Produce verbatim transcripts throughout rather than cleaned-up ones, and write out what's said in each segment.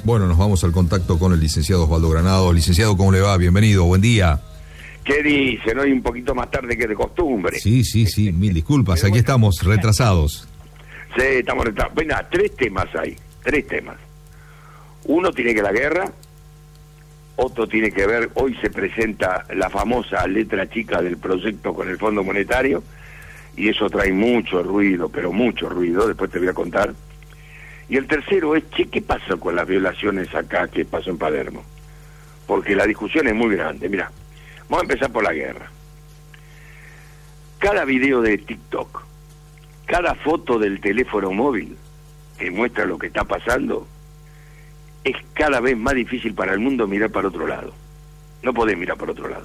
Bueno, nos vamos al contacto con el licenciado Osvaldo Granados. Licenciado, ¿cómo le va? Bienvenido, buen día. ¿Qué dicen? Hoy un poquito más tarde que de costumbre. Sí, sí, sí, mil disculpas, aquí estamos retrasados. Sí, estamos retrasados. Bueno, tres temas hay, tres temas. Uno tiene que ver la guerra, otro tiene que ver, hoy se presenta la famosa letra chica del proyecto con el Fondo Monetario, y eso trae mucho ruido, pero mucho ruido, después te voy a contar. Y el tercero es, che, ¿qué pasó con las violaciones acá que pasó en Palermo? Porque la discusión es muy grande. Mira, vamos a empezar por la guerra. Cada video de TikTok, cada foto del teléfono móvil que muestra lo que está pasando, es cada vez más difícil para el mundo mirar para otro lado. No podés mirar para otro lado.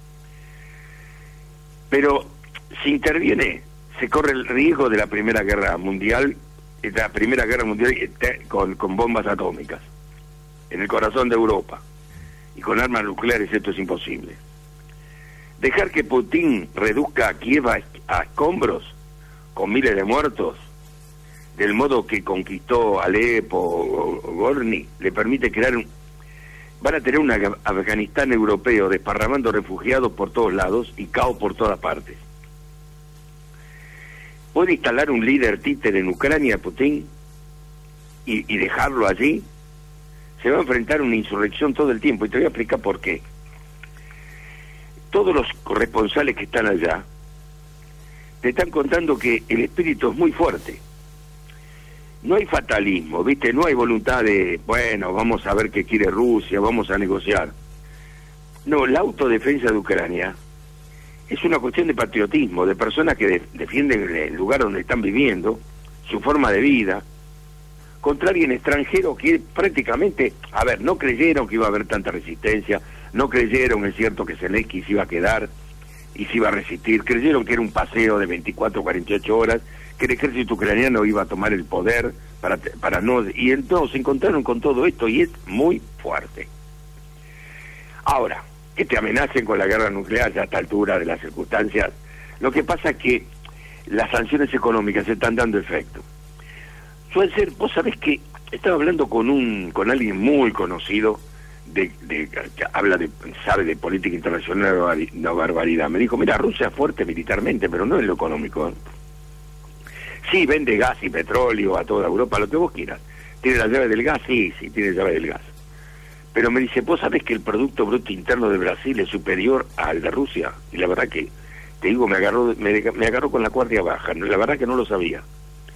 Pero si interviene, se corre el riesgo de la Primera Guerra Mundial, la Primera Guerra Mundial con, con bombas atómicas, en el corazón de Europa, y con armas nucleares esto es imposible. Dejar que Putin reduzca a Kiev a, a escombros, con miles de muertos, del modo que conquistó Alepo o Gorni, le permite crear un... Van a tener un Afganistán europeo desparramando refugiados por todos lados y caos por todas partes. ¿Puede instalar un líder títere en Ucrania, Putin, y, y dejarlo allí? Se va a enfrentar a una insurrección todo el tiempo, y te voy a explicar por qué. Todos los corresponsales que están allá te están contando que el espíritu es muy fuerte. No hay fatalismo, ¿viste? No hay voluntad de, bueno, vamos a ver qué quiere Rusia, vamos a negociar. No, la autodefensa de Ucrania es una cuestión de patriotismo, de personas que de, defienden el lugar donde están viviendo, su forma de vida, contra alguien extranjero que prácticamente, a ver, no creyeron que iba a haber tanta resistencia, no creyeron, es cierto, que Zelensky se iba a quedar y se iba a resistir, creyeron que era un paseo de veinticuatro, cuarenta y ocho horas, que el ejército ucraniano iba a tomar el poder para, para no... Y entonces se encontraron con todo esto y es muy fuerte. Ahora, que te amenacen con la guerra nuclear ya a esta altura de las circunstancias, lo que pasa es que las sanciones económicas se están dando efecto. Suele ser, vos sabés que estaba hablando con un con alguien muy conocido, de, de que habla de, sabe de política internacional, no barbaridad. Me dijo, mira, Rusia es fuerte militarmente, pero no en lo económico, ¿eh? Sí, vende gas y petróleo a toda Europa, lo que vos quieras. ¿Tiene la llave del gas? Sí, sí, tiene la llave del gas. Pero me dice, ¿vos sabés que el Producto Bruto Interno de Brasil es superior al de Rusia? Y la verdad que, te digo, me agarró me, me agarró con la guardia baja, la verdad que no lo sabía.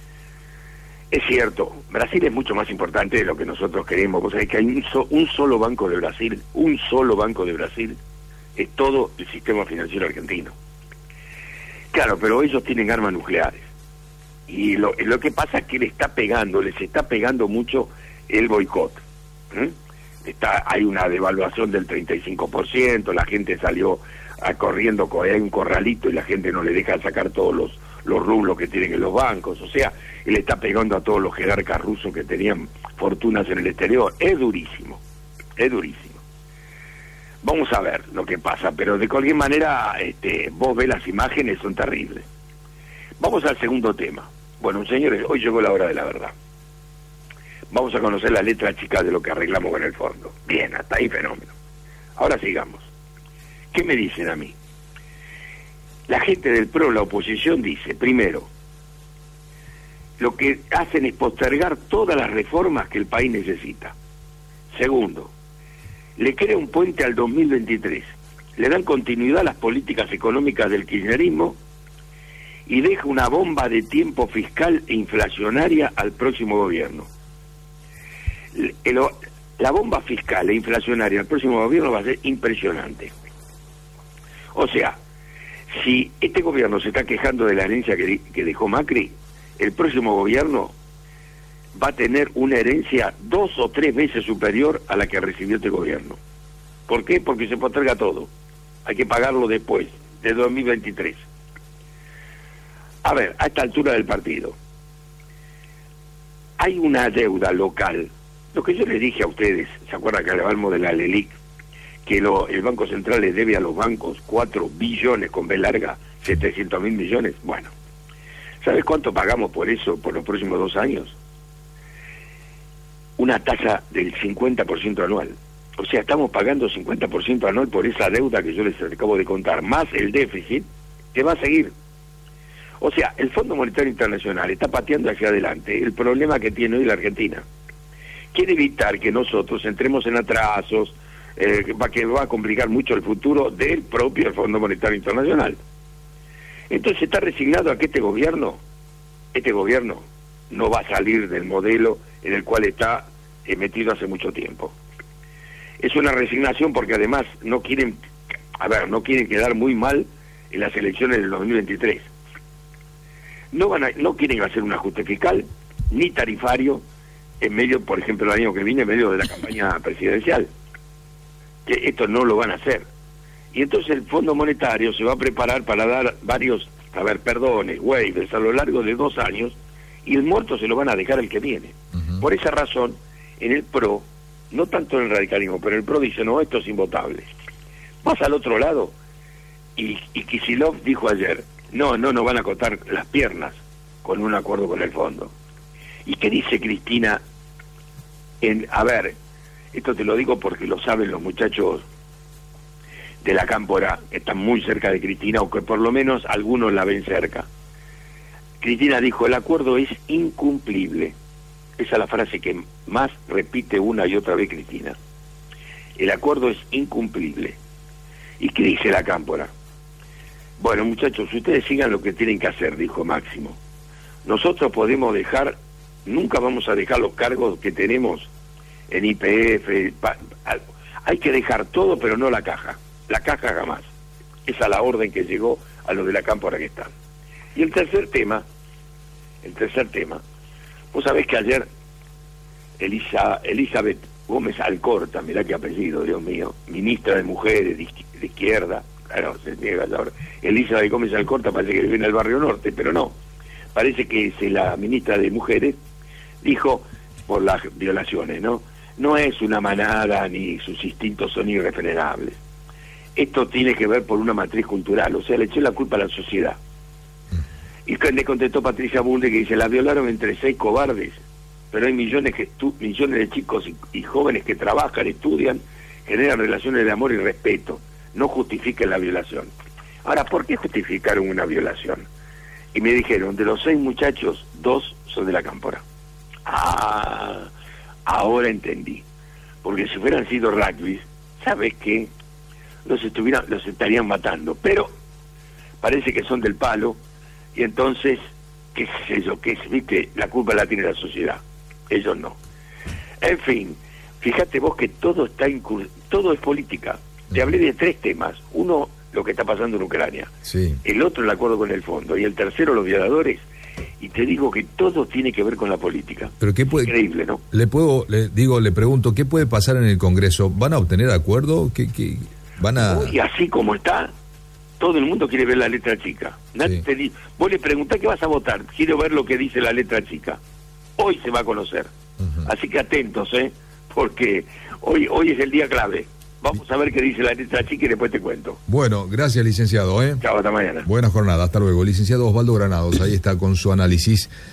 Es cierto, Brasil es mucho más importante de lo que nosotros queremos. Vos sabés que hay un, so, un solo banco de Brasil, un solo banco de Brasil, es todo el sistema financiero argentino. Claro, pero ellos tienen armas nucleares. Y lo, lo que pasa es que le está pegando, les está pegando mucho el boicot. ¿Mm? Está, hay una devaluación del treinta y cinco por ciento, la gente salió a, corriendo, hay un corralito y la gente no le deja sacar todos los, los rublos que tienen en los bancos, o sea, él está pegando a todos los jerarcas rusos que tenían fortunas en el exterior. Es durísimo, es durísimo. Vamos a ver lo que pasa, pero de cualquier manera, este, vos ves las imágenes, son terribles. Vamos al segundo tema. Bueno, señores, hoy llegó la hora de la verdad. Vamos a conocer la letra chica de lo que arreglamos con el fondo. Bien, hasta ahí fenómeno. Ahora sigamos. ¿Qué me dicen a mí? La gente del PRO, la oposición, dice, primero, lo que hacen es postergar todas las reformas que el país necesita. Segundo, le crea un puente al dos mil veintitrés. Le dan continuidad a las políticas económicas del kirchnerismo y deja una bomba de tiempo fiscal e inflacionaria al próximo gobierno. La bomba fiscal e inflacionaria al próximo gobierno va a ser impresionante. O sea, si este gobierno se está quejando de la herencia que, que dejó Macri, el próximo gobierno va a tener una herencia dos o tres veces superior a la que recibió este gobierno. ¿Por qué? Porque se posterga todo. Hay que pagarlo después, de dos mil veintitrés. A ver, a esta altura del partido, hay una deuda local. Lo que yo les dije a ustedes, ¿se acuerdan que hablamos de la LELIC? Que lo, el Banco Central le debe a los bancos cuatro billones, con B larga, setecientos mil millones. Bueno, ¿sabes cuánto pagamos por eso por los próximos dos años? una tasa del cincuenta por ciento anual. O sea, estamos pagando cincuenta por ciento anual por esa deuda que yo les acabo de contar, más el déficit que va a seguir. O sea, el Fondo Monetario Internacional está pateando hacia adelante el problema que tiene hoy la Argentina. Quiere evitar que nosotros entremos en atrasos, eh, va, que va a complicar mucho el futuro del propio Fondo Monetario Internacional. Entonces está resignado a que este gobierno, este gobierno no va a salir del modelo en el cual está eh, metido hace mucho tiempo. Es una resignación porque además no quieren, a ver, no quieren quedar muy mal en las elecciones del dos mil veintitrés. No van a, no quieren hacer un ajuste fiscal ni tarifario en medio, por ejemplo, el año que viene, en medio de la campaña presidencial. Que esto no lo van a hacer. Y entonces el Fondo Monetario se va a preparar para dar varios, a ver, perdones, waivers a lo largo de dos años, y el muerto se lo van a dejar el que viene. Uh-huh. Por esa razón, en el PRO, no tanto en el radicalismo, pero el PRO dice, no, esto es invotable. Vas al otro lado, y, y Kicillof dijo ayer, no, no nos van a cortar las piernas con un acuerdo con el fondo. ¿Y qué dice Cristina? En, a ver, esto te lo digo porque lo saben los muchachos de la Cámpora, que están muy cerca de Cristina, o que por lo menos algunos la ven cerca. Cristina dijo, el acuerdo es incumplible. Esa es la frase que más repite una y otra vez Cristina. El acuerdo es incumplible. ¿Y qué dice la Cámpora? Bueno, muchachos, ustedes sigan lo que tienen que hacer, dijo Máximo. Nosotros podemos dejar, nunca vamos a dejar los cargos que tenemos en I P F. Pa, hay que dejar todo, pero no la caja. La caja jamás. Esa es la orden que llegó a los de la Cámpora que están. Y el tercer tema, el tercer tema, vos sabés que ayer Elisa, Elizabeth Gómez Alcorta, mirá qué apellido, Dios mío, ministra de Mujeres de, de izquierda, claro, se niega ahora, Elizabeth Gómez Alcorta parece que viene del Barrio Norte, pero no, parece que es la ministra de Mujeres, dijo, por las violaciones, ¿no? No es una manada ni sus instintos son irrefrenables. Esto tiene que ver por una matriz cultural, o sea, le echó la culpa a la sociedad. Y le contestó Patricia Bunde que dice, la violaron entre seis cobardes, pero hay millones que estu millones de chicos y, y jóvenes que trabajan, estudian, generan relaciones de amor y respeto. No justifiquen la violación. Ahora, ¿por qué justificaron una violación? Y me dijeron, de los seis muchachos, dos son de la Cámpora. Ah, ahora entendí. Porque si hubieran sido rugby, ¿sabes qué? Los, estuvieran, los estarían matando. Pero parece que son del palo, y entonces, qué sé yo, qué es, viste, la culpa la tiene la sociedad. Ellos no. En fin, fíjate vos que todo está incur... todo es política. Te hablé de tres temas. Uno, lo que está pasando en Ucrania. Sí. El otro, el acuerdo con el fondo. Y el tercero, los violadores. Y te digo que todo tiene que ver con la política. Pero qué puede... Increíble, ¿no? Le puedo, le digo, le pregunto, ¿qué puede pasar en el Congreso? ¿Van a obtener acuerdo? ¿Qué, qué van a...? Y así como está, todo el mundo quiere ver la letra chica. Nadie sí. te di... Vos le preguntás qué vas a votar. Quiero ver lo que dice la letra chica. Hoy se va a conocer. Uh-huh. Así que atentos, ¿eh? Porque hoy, hoy es el día clave. Vamos a ver qué dice la letra chica y después te cuento. Bueno, gracias, licenciado, ¿eh? Chao, hasta mañana. Buena jornada, hasta luego. Licenciado Osvaldo Granados, ahí está con su análisis.